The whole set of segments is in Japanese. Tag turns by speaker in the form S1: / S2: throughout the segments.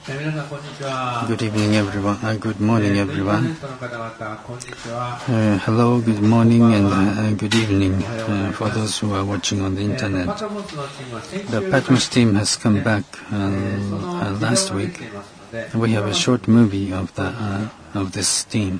S1: Good evening, everyone. Good morning, everyone. Hello, good morning, and good evening for those who are watching on the internet. The Patmos team has come back last week. We have a short movie of this team.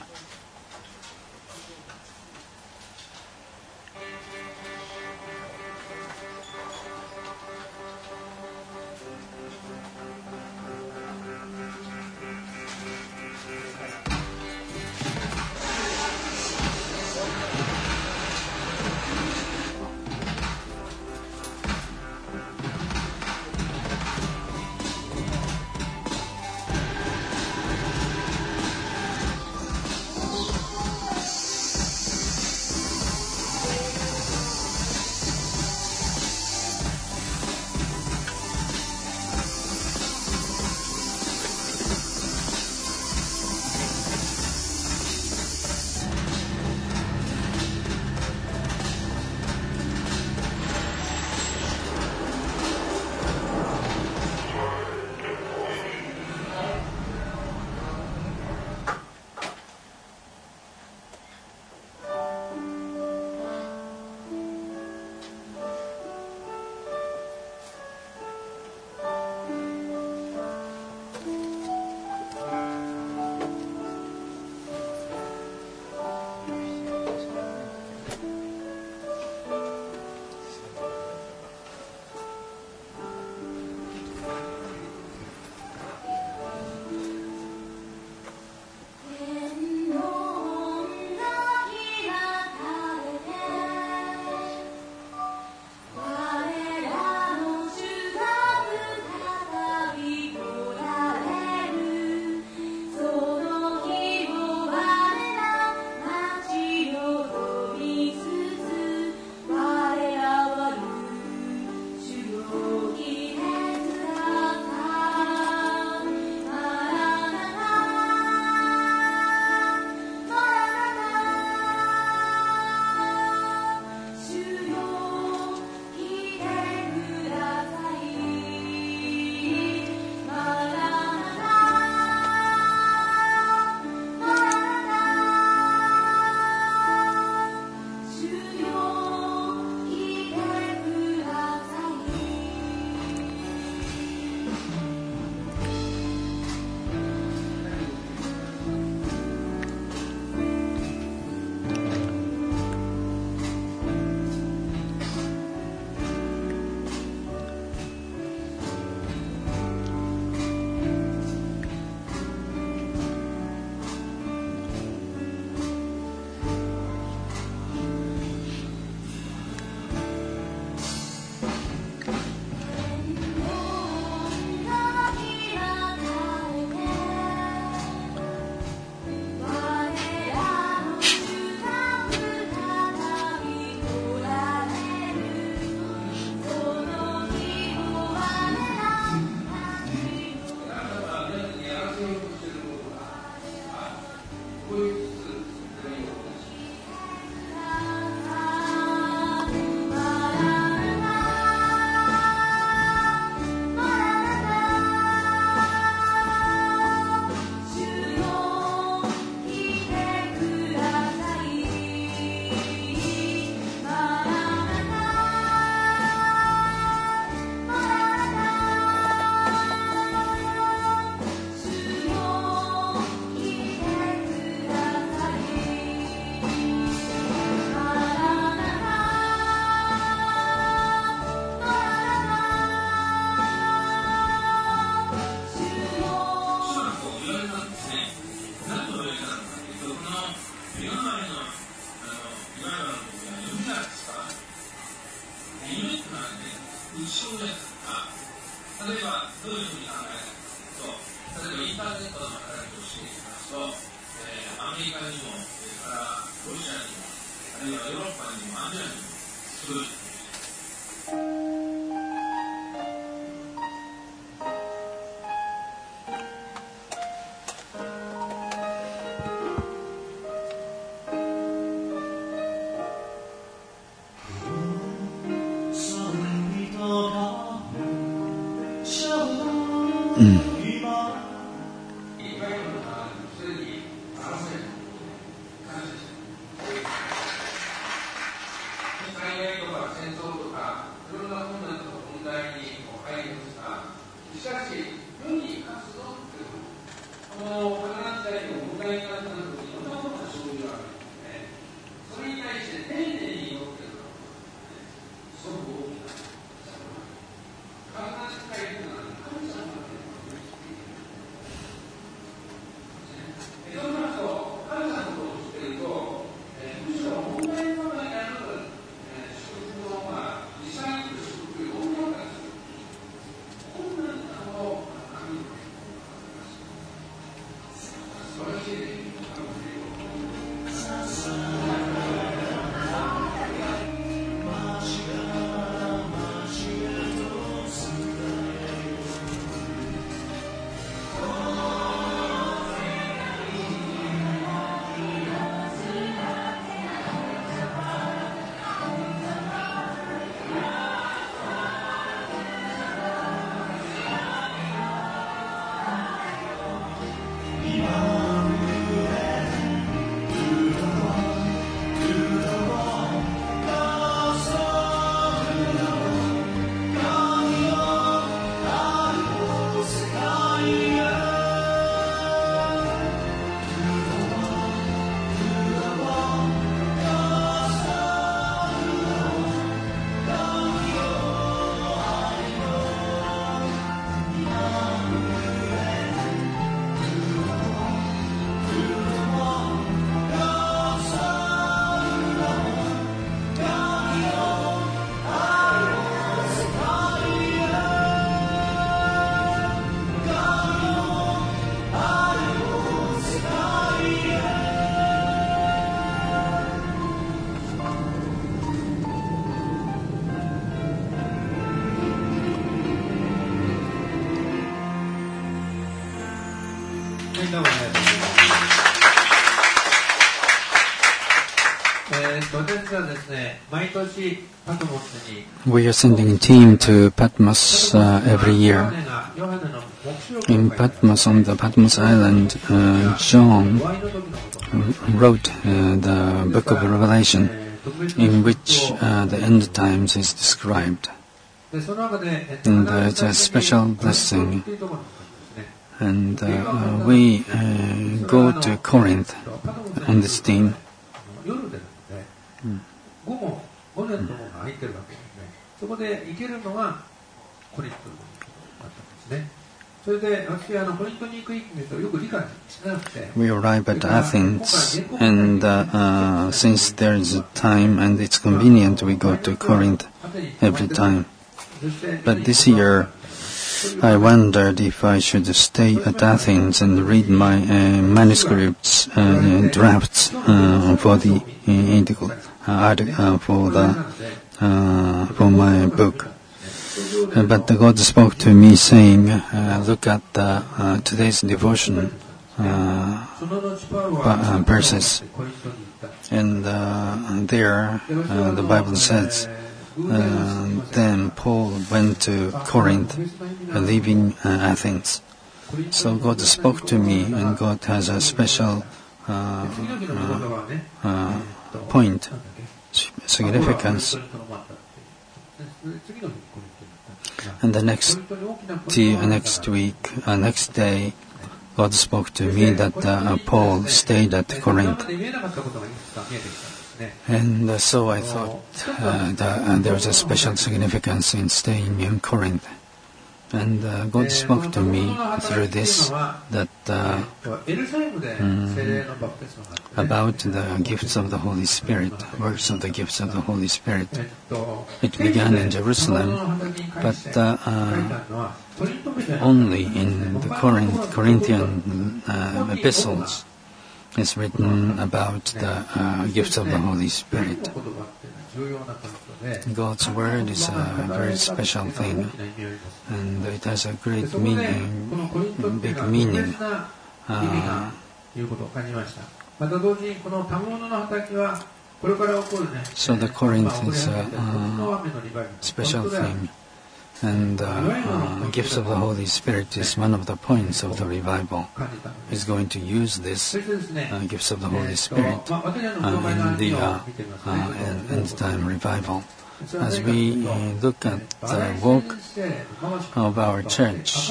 S1: We are sending a team to Patmos every year. In Patmos, on the Patmos Island, John wrote the Book of Revelation, in which the end times is described. And it's a special blessing. And we go to Corinth on this theme. We arrive at Athens, and since there is a time and it's convenient, we go to Corinth every time. But this year, I wondered if I should stay at Athens and read my manuscripts, drafts for the for my book. But God spoke to me, saying, "Look at today's devotion verses, and there the Bible says." Then Paul went to Corinth, leaving Athens. So God spoke to me, and God has a special point, significance. And the next day, God spoke to me that Paul stayed at Corinth. And so I thought that there was a special significance in staying in Corinth. And God spoke to me through this that about the gifts of the Holy Spirit, works of the gifts of the Holy Spirit. It began in Jerusalem, but only in the Corinthian epistles is written about the gifts of the Holy Spirit. God's Word is a very special thing, and it has a great meaning, big meaning. So the Corinth is a special thing, and gifts of the Holy Spirit is one of the points of the revival. He's going to use this gifts of the Holy Spirit in the end time revival. as we look at the work of our church,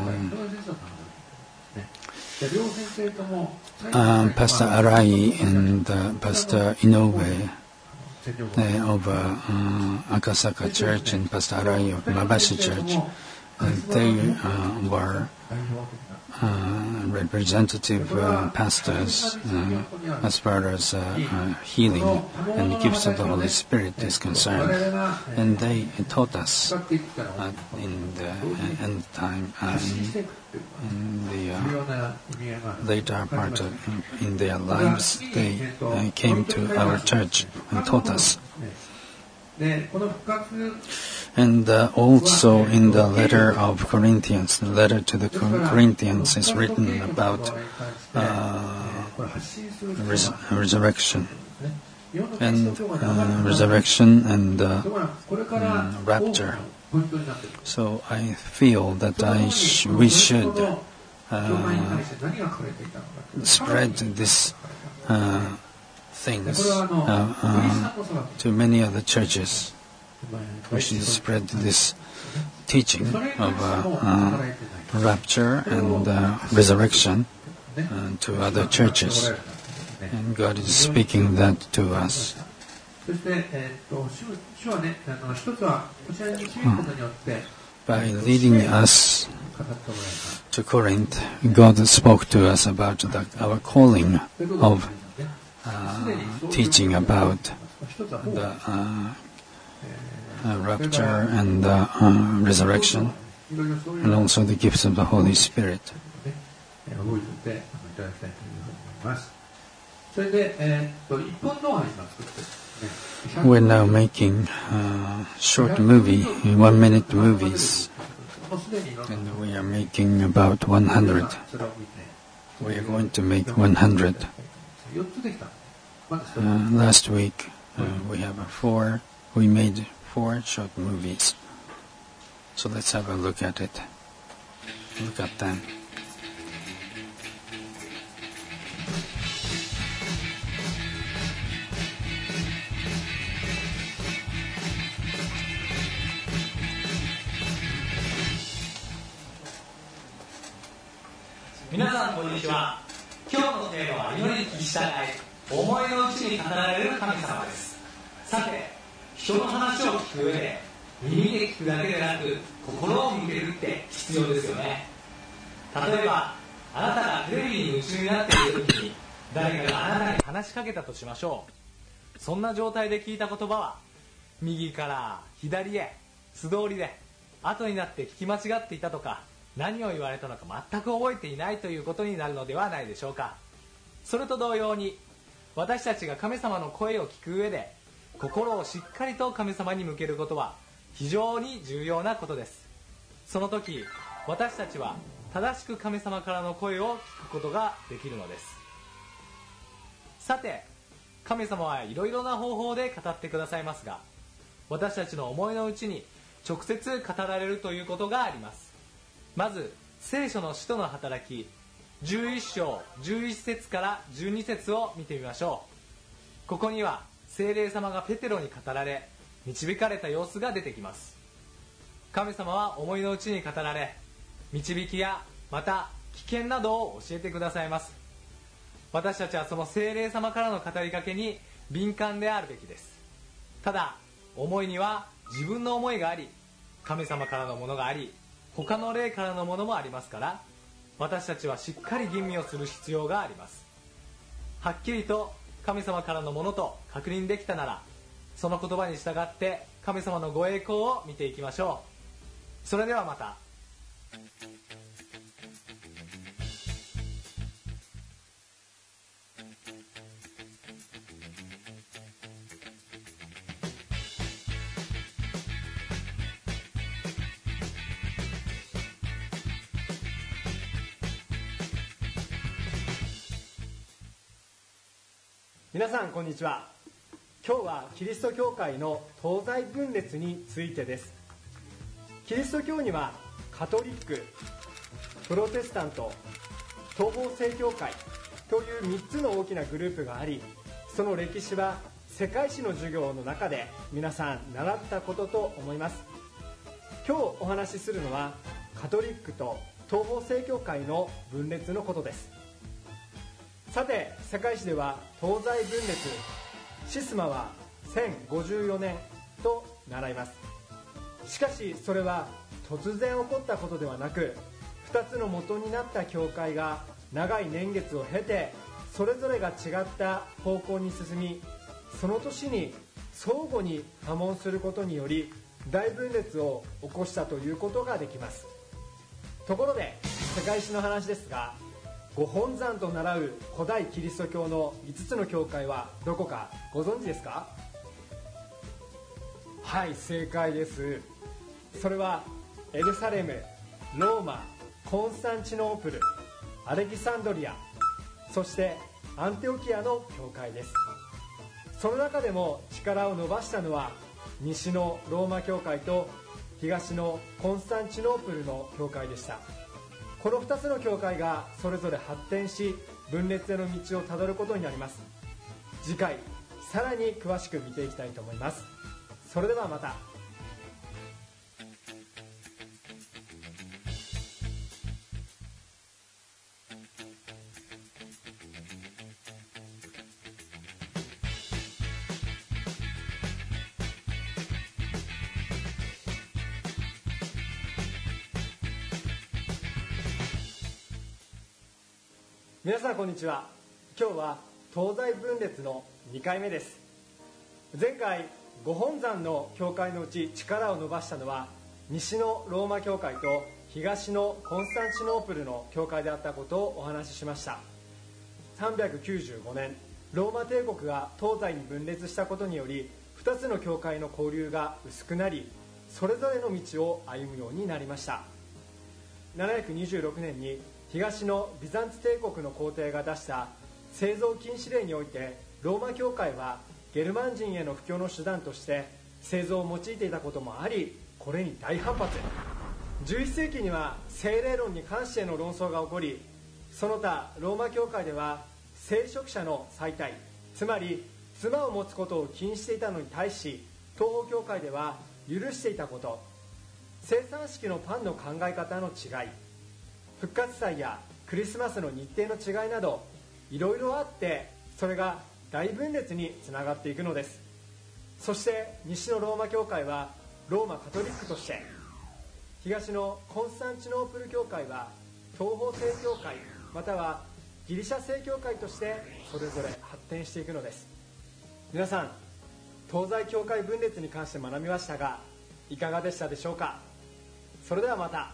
S1: Pastor Arai and Pastor Inoue of Akasaka Church and Pastor Arai of Mabashi Church, they were representative pastors as far as healing and the gifts of the Holy Spirit is concerned. And they taught us in the end time, in the later part in their lives, they came to our church and taught us. And also in the letter of Corinthians, the letter to the Corinthians is written about resurrection and rapture. So I feel that we should spread this things to many other churches. We should spread this teaching of rapture and resurrection to other churches. And God is speaking that to us. By leading us to Corinth, God spoke to us about our calling of teaching about the rapture and resurrection, and also the gifts of the Holy Spirit. We're now making short movie, 1-minute movies, and we are making about 100. We are going to make 100. Last week we made 4 short movies. So let's have a look at it. Look at them.
S2: Minasan, こんにちは。今日のテーマは祈りに聞き従い、思いの内に語られる神様です。さて、人の話を聞く上で耳で聞くだけでなく心を向けるって必要ですよね。例えばあなたがテレビに夢中になっている時に誰かがあなたに話しかけたとしましょう。そんな状態で聞いた言葉は右から左へ素通りで後になって聞き間違っていたとか、何を言われたのか全く覚えていないということになるのではないでしょうか。それと同様に私たちが神様の声を聞く上で心をしっかりと神様に向けることは非常に重要なことです。その時私たちは正しく神様からの声を聞くことができるのです。さて、神様はいろいろな方法で語ってくださいますが、私たちの思いの内に直接語られるということがあります。まず聖書の使徒の働き11章11節から12節を見てみましょう。ここには聖霊様がペテロに語られ導かれた様子が出てきます。神様は思いの内に語られ、導きやまた危険などを教えてくださいます。私たちはその聖霊様からの語りかけに敏感であるべきです。ただ思いには自分の思いがあり、神様からのものがあり、他の霊からのものもありますから、私たちはしっかり吟味をする必要があります。はっきりと神様からのものと確認できたなら、その言葉に従って神様のご栄光を見ていきましょう。それではまた。
S3: 皆さんこんにちは。今日はキリスト教会の東西分裂についてです。キリスト教にはカトリック、プロテスタント、東方正教会という3つの大きなグループがあり、その歴史は世界史の授業の中で皆さん習ったことと思います。今日お話しするのはカトリックと東方正教会の分裂のことです。さて、世界史では東西分裂、シスマは1054年と習います。しかしそれは突然起こったことではなく、2つの元になった教会が長い年月を経てそれぞれが違った方向に進み、その年に相互に破門することにより大分裂を起こしたということができます。ところで世界史の話ですが、ご本山と習う古代キリスト教の5つの教会はどこかご存知ですか？はい、正解です。それはエルサレム、ローマ、コンスタンチノープル、アレキサンドリア、そしてアンテオキアの教会です。その中でも力を伸ばしたのは西のローマ教会と東のコンスタンチノープルの教会でした。この2つの教会がそれぞれ発展し分裂への道をたどることになります。次回さらに詳しく見ていきたいと思います。それではまた。皆さんこんにちは。今日は東西分裂の2回目です。前回ご本山の教会のうち力を伸ばしたのは西のローマ教会と東のコンスタンチノープルの教会であったことをお話ししました。395年ローマ帝国が東西に分裂したことにより2つの教会の交流が薄くなり、それぞれの道を歩むようになりました。726年に東のビザンツ帝国の皇帝が出した製造禁止令において、ローマ教会はゲルマン人への布教の手段として製造を用いていたこともあり、これに大反発。11世紀には聖霊論に関しての論争が起こり、その他ローマ教会では聖職者の妻帯、つまり妻を持つことを禁止していたのに対し、東方教会では許していたこと、生産式のパンの考え方の違い、復活祭やクリスマスの日程の違いなどいろいろあって、それが大分裂につながっていくのです。そして西のローマ教会はローマカトリックとして、東のコンスタンチノープル教会は東方正教会またはギリシャ正教会としてそれぞれ発展していくのです。皆さん、東西教会分裂に関して学びましたがいかがでしたでしょうか？それではまた。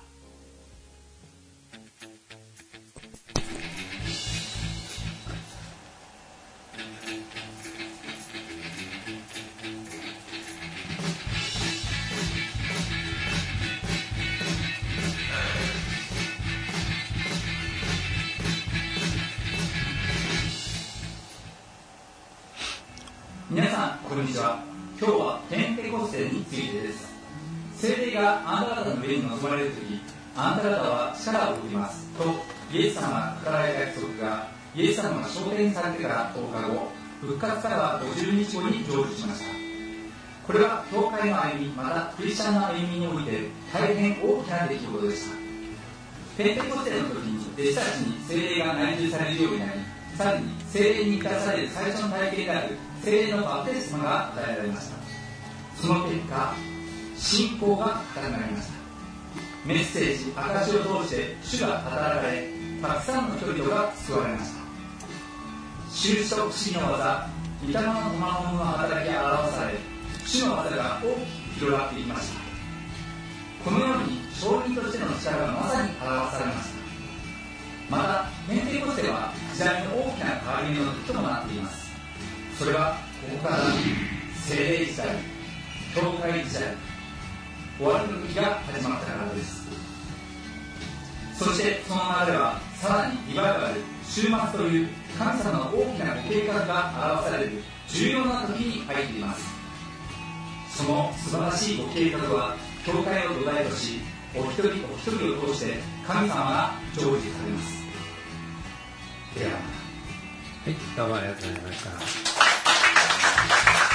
S2: 皆さんこんにちは。今日はペンテコステについてです。聖霊があなた方の上に臨まれるとき、あなた方は力を受けますとイエス様が語られた約束が、イエス様が昇天されてから10日後、復活から50日後に成就しました。これは教会の歩み、またクリスチャンの歩みにおいて大変大きな出来事でした。ペンテコステの時に弟子たちに聖霊が内住されるようになり、さらに聖霊に満たされる最初の体験である聖霊のバプテスマが与えられました。その結果、信仰が語られました。メッセージ、証しを通して主が語られ、たくさんの人々が救われました。収束不思議の技、御霊の賜物の働きが表され、主の技が大きく広がっていきました。このように証人としての力がまさに表されました。またペンテコステは時代の大きな変わり目の時ともなっています。それはここから聖霊時代、教会時代、終わりの時が始まったからです。そしてその流れはさらにリバイバル、終末という神様の大きなご計画が表される重要な時に入っています。その素晴らしいご計画は教会を土台とし、お一人お一人を通して神様が成就されます。ではまた。
S1: はい、どうもありがとうございました。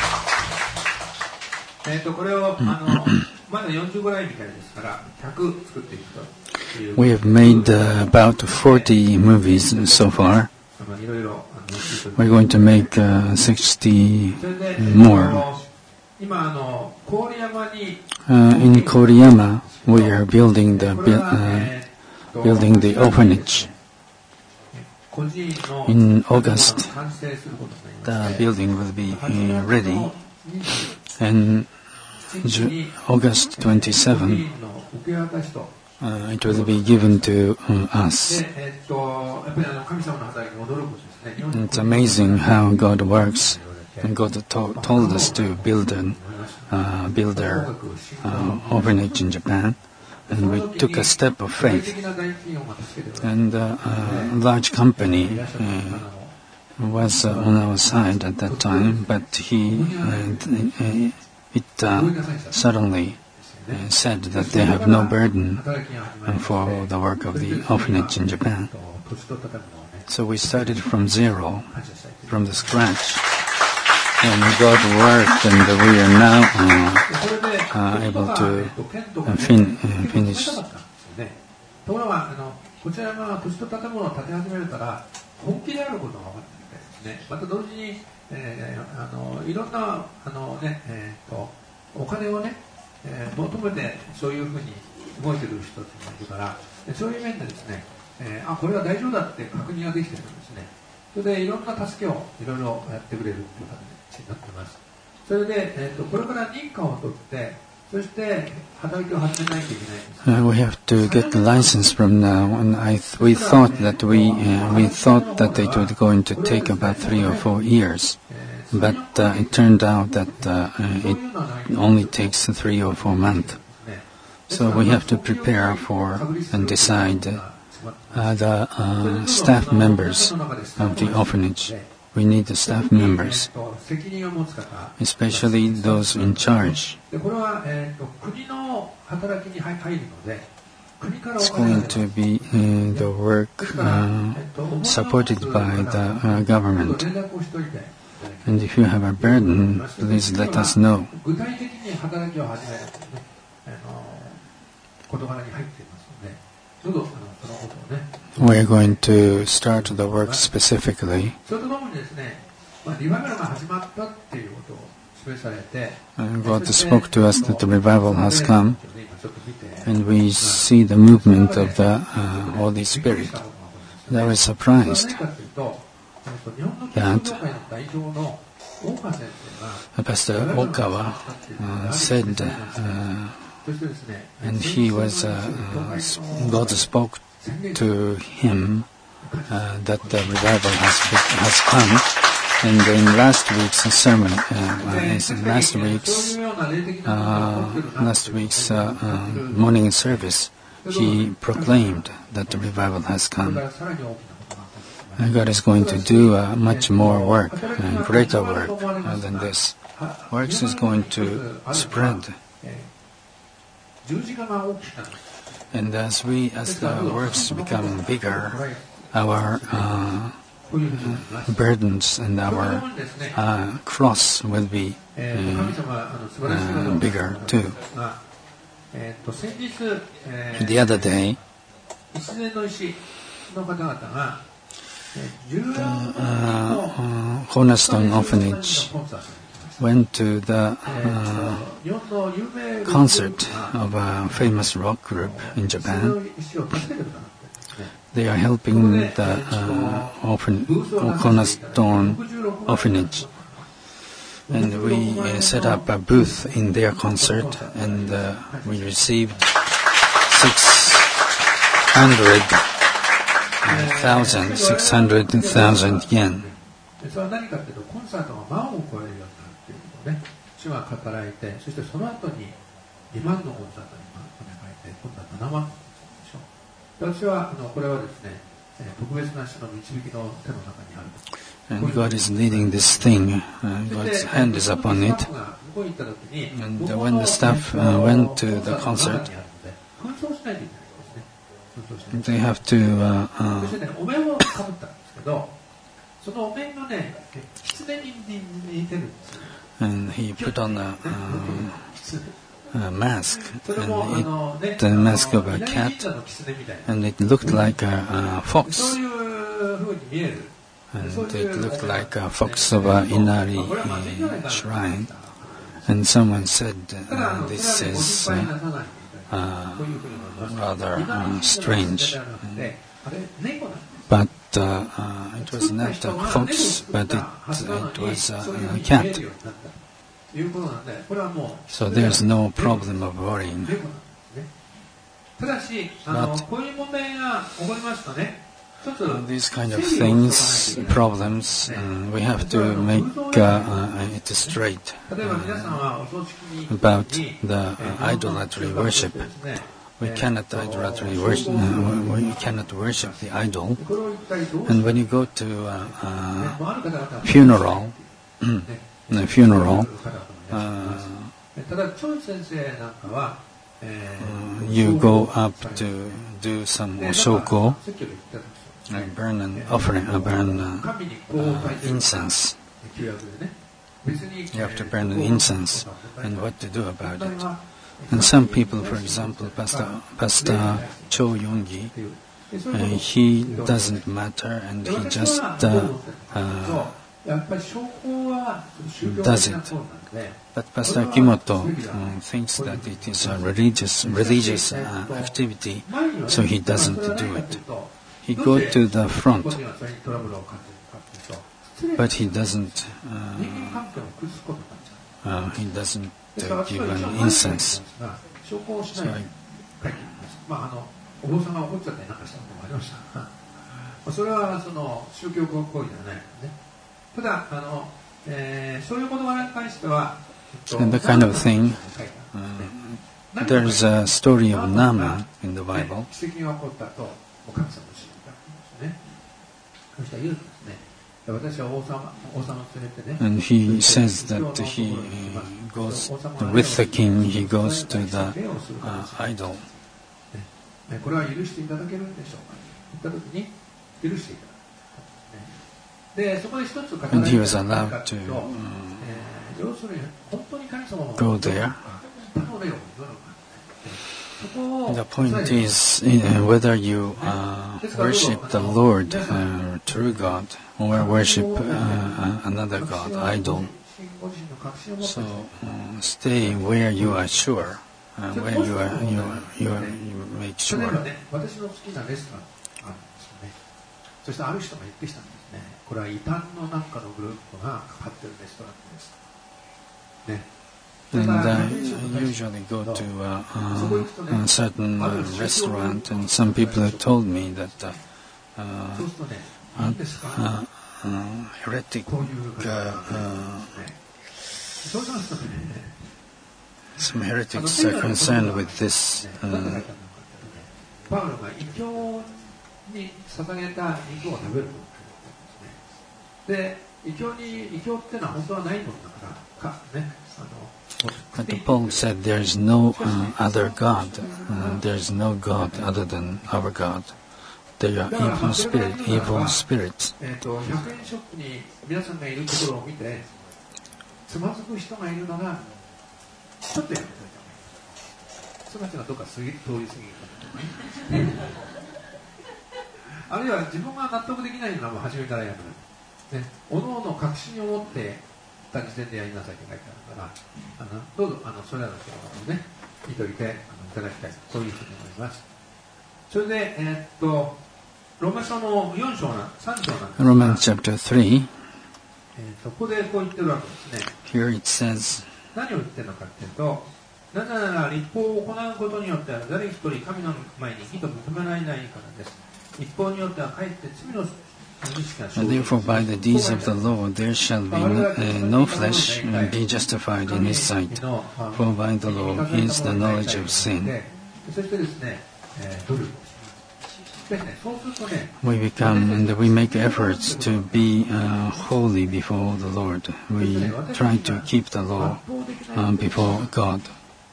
S2: これをまだ40ぐらいみたいですから100作っていくという。
S1: We have made about 40 movies so far.
S2: いろいろ
S1: We're going to make 60 more.
S2: 今郡山に
S1: In Koriyama, we are building the orphanage. In August, the building will be ready, and August 27, it will be given to us. It's amazing how God works, and God told us to build an orphanage in Japan. And we took a step of faith. And a large company was on our side at that time, but it suddenly said that they have no burden for the work of the orphanage in Japan. So we started from zero, from the scratch. And God worked, and we are now able to finish.
S2: ところがこちらが土地と建物を建て始めるから本気であることが分かってきてですね、また同時に、いろんなお金をね、求めてそういうふうに動いている人たちがいるから、そういう面でですね、これは大丈夫だって確認ができているんですね。それでいろんな助けをいろいろやってくれるという形になっています。それで、これから認可を取ってそして働きを始めないといけないんです。
S1: We have to get the license from now, and we thought that it was going to take about 3 or 4 years, but it turned out that it only takes 3 or 4 months. So we have to prepare for and decide the staff members of the orphanage. We need the staff members, especially those in charge. It's going to be the work supported by the government. And if you have a burden, please let us know. We are going to start the work specifically. God spoke to us that the revival has come, and we see the movement of the Holy Spirit. I was surprised that Pastor Okawa said, and God spoke to him that the revival has come. And in last week's sermon, last week's morning service, he proclaimed that the revival has come. And God is going to do much more work, greater work than this. Works is going to spread. And as the works become bigger, our burdens and our cross will be bigger too. The other day, the Cornerstone Orphanage went to the concert of a famous rock group in Japan. They are helping the Cornerstone Orphanage. And we set up a booth in their concert, and we received 600,000 yen. 主が働いて、そしてその後に2万のコンサートにお願いして、今度は7万のコンサートでしょう。私はこれはですね、特別な主の導きの手の中にある。And God is leading this thing. God's hand is upon it. And when the staff went to the concert, they have to. そしてね、お面をかぶったんですけど、そのお面がね、狐に似てるんですよ。 and he put on a mask, and the mask of a cat, and it looked like a fox, and it looked like a fox of a Inari shrine. And someone said this is rather strange, but it was not a fox, but it was a cat. So there's no problem of worrying. But these kind of things, problems, we have to make it straight about the idolatry worship. We cannot we cannot worship the idol. And when you go to a funeral, you go up to do some shoko, burn an offering, burn incense. You have to burn an incense, and what to do about it. And some people, for example, Pastor Cho Yonggi, he doesn't matter, and he just does it. But Pastor Kimoto thinks that it is a religious activity, so he doesn't do it. He goes to the front, but he doesn't give an incense. And the kind of thing, there's a story of Naaman in the Bible. And he says that he goes with the king, he goes to the idol. And he was allowed to go there. The point is whether you worship the Lord, true God, or worship another God, idol. So stay where you are sure, where you make sure.
S4: そしてある人が言ってきたんですね。これは異端のなんかのグループがかかっているレストランです。ね。
S1: And I usually go to a certain restaurant, and some people have told me that heretic, some heretics are concerned with this.
S4: に捧げた肉を食べるということですね。で、異教っていうのは本当はないものだからね。
S1: But Paul said there is no other God. There is no God other than our God. They are evil spirits.
S4: 100円ショップに皆さんがいるところを見て、つまずく人がいるのがちょっとやめておいた方がいい。その人がどっか通り過ぎるとかね。あるいは自分が納得できないのはもう初めからやめる。ね、おのおの確信を持ってた時点でやりなさいって書いてあるから、どうぞそれらの人をね、聞いておいていただきたい、そういうふうに思います。それで、ローマ書の4章な、3章なんですが、
S1: Romans chapter 3.
S4: ここでこう言ってるわけですね。
S1: Here it says,
S4: 何を言ってるのかっていうと、なぜなら立法を行うことによっては誰一人神の前に義と認められないからです。一方によってはかえって罪の
S1: And therefore by the deeds of the law there shall be no flesh be justified in his sight, for by the law is the knowledge of sin. We become and we make efforts to be holy before the Lord. We try to keep the law before God.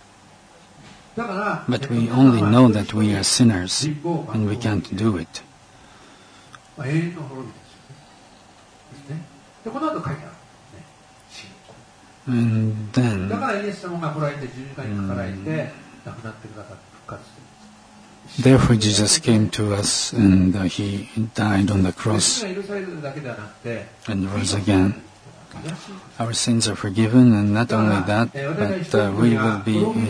S1: But we only know that we are sinners and we can't do it.
S4: 永遠の滅びですよね。で、この後書いてあるんですね。信仰。
S1: And
S4: だ
S1: then
S4: からイエス様が来られて十字架にかかられて亡くなってくださって復活してる。
S1: therefore Jesus came to us and he died on the
S4: 罪
S1: cross
S4: が許されるだけではなくて、
S1: and rose again. Our sins are forgiven, and not only that, but we will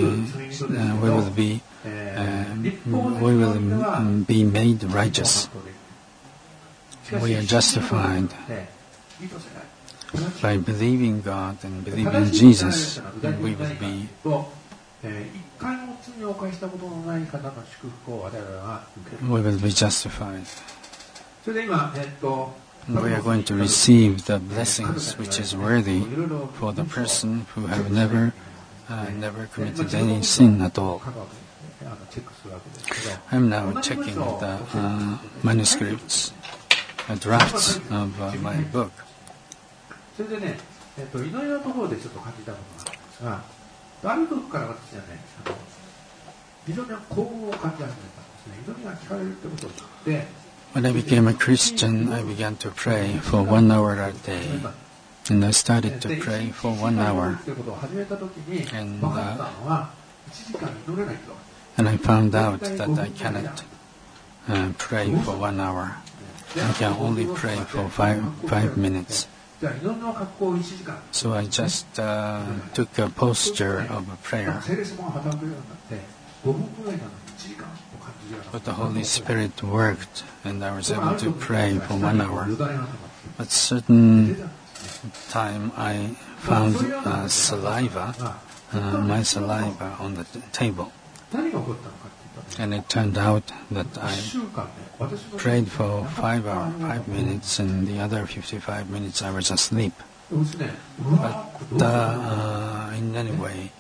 S1: be made righteous. We are justified by believing God and believing Jesus. We will be
S4: 一回も罪を犯したことのない方の祝福を我々は受ける。
S1: we will be justified.
S4: それで今、
S1: We are going to receive the blessings which is worthy for the person who have never committed any sin at all.
S4: チェックするわけですけど、
S1: I'm now checking the manuscripts, drafts of my book.
S4: それでね、いろいろなところでちょっと感じたことがあるんですが、ある時から私はね、非常に幸運を感じ始めたんですね。祈りが聞かれるってことを知って、
S1: When I became a Christian, I began to pray for 1 hour a day. And I started to pray for 1 hour. And I found out that I cannot pray for 1 hour. I can only pray for 5 minutes. So I just took a posture of a prayer. But the Holy Spirit worked, and I was able to pray for 1 hour. At certain time, I found saliva, my saliva on the table. And it turned out that I prayed for 5 minutes, and the other 55 minutes I was asleep. But in any way,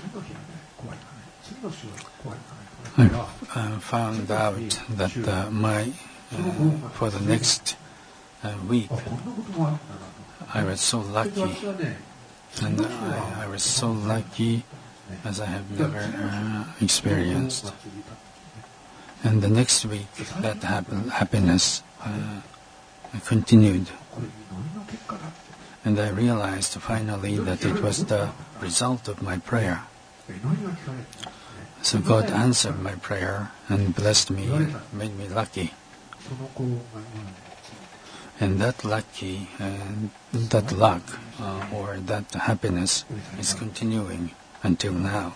S1: I found out that for the next week, I was so lucky, and I was so lucky as I have never experienced. And the next week, that happiness continued. And I realized finally that it was the result of my prayer. So God answered my prayer and blessed me, made me lucky. And that luck, or that happiness is continuing until now.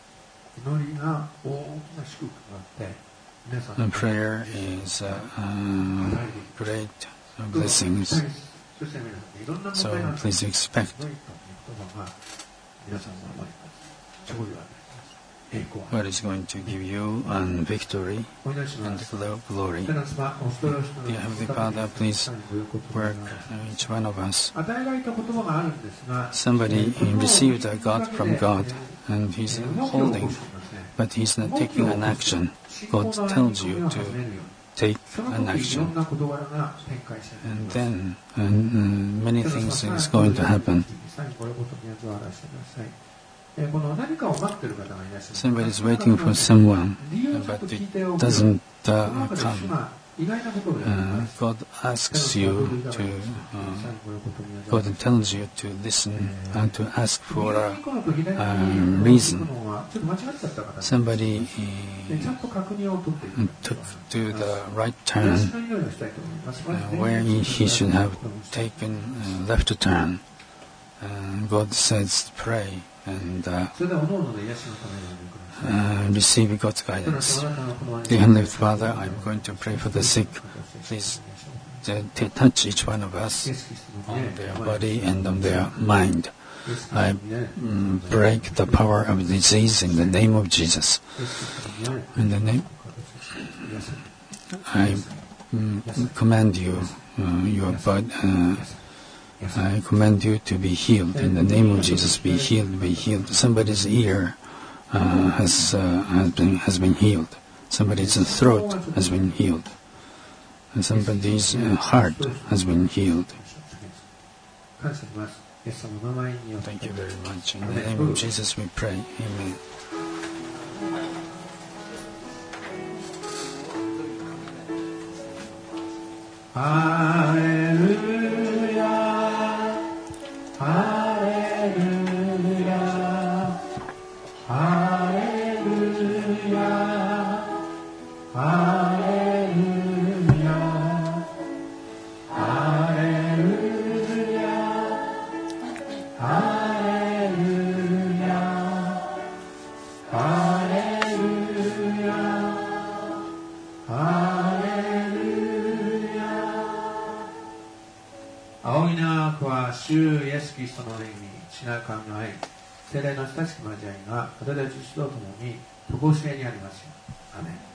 S1: And prayer is great blessings. So please expect what is going to give you victory and glory. Dear Heavenly Father, please work each one of us. Somebody received a God from God, and he's holding, but he's not taking an action. God tells you to take an action, and then many things is going to happen. Somebody is waiting for someone, but it doesn't come. God asks you to, God tells you to listen and to ask for a reason. Somebody took to the right turn where he should have taken left turn. God says, pray and receive God's guidance. Dear Heavenly Father, I'm going to pray for the sick. Please touch each one of us on their body and on their mind. I break the power of disease in the name of Jesus. In the name, I command you, your body. I command you to be healed. In the name of Jesus, be healed, be healed. Somebody's ear has been healed. Somebody's throat has been healed. And somebody's heart has been healed. Thank you very much. In the name of Jesus we pray. Amen.
S4: Hallelujah. Hallelujah. ハレルヤハレルヤハレルヤハレルヤハレルヤ。青い長くは主イエス・キリストの霊に違う神の愛、聖霊の親しき交わりが私たちと共に常しえにありますよ。アメン。